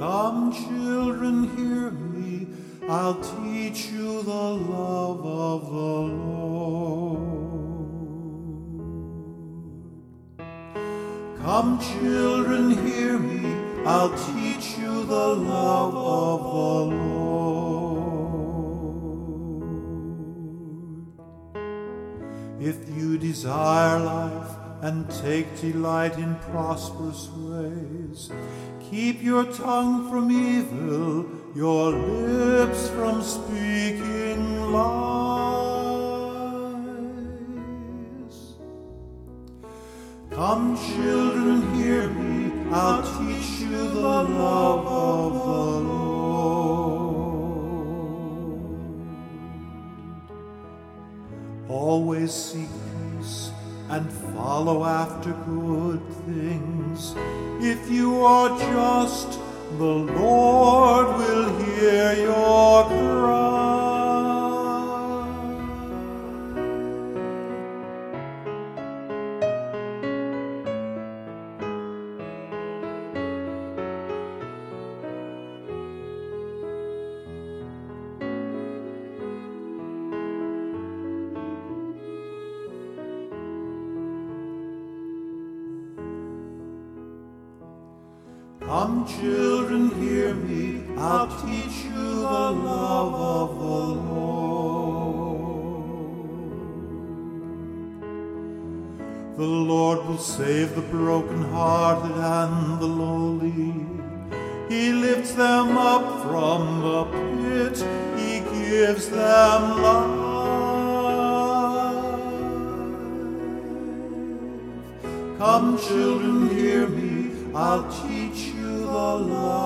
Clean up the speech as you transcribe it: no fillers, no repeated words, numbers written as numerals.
Come, children, hear me, I'll teach you the love of the Lord. Come, children, hear me, I'll teach you the love of the Lord. If you desire life and take delight in prosperous ways, keep your tongue from evil, your lips from speaking lies. Come, children, hear me, I'll teach you the love of the Lord. Always seek peace and follow after good things. If you are just, the Lord will hear your cry. Come, children, hear me, I'll teach you the love of the Lord. The Lord will save the brokenhearted and the lowly. He lifts them up from the pit, He gives them life. Come, children, hear me, I'll teach you the love